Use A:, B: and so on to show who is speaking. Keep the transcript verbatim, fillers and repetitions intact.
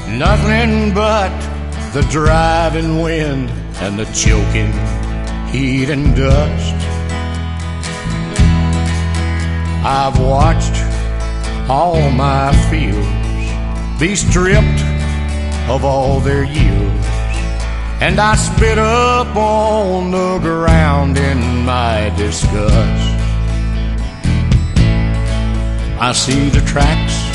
A: Nothing but the driving wind and the choking heat and dust. I've watched all my fields be stripped of all their yields, and I spit up on the ground in my disgust. I see the tracks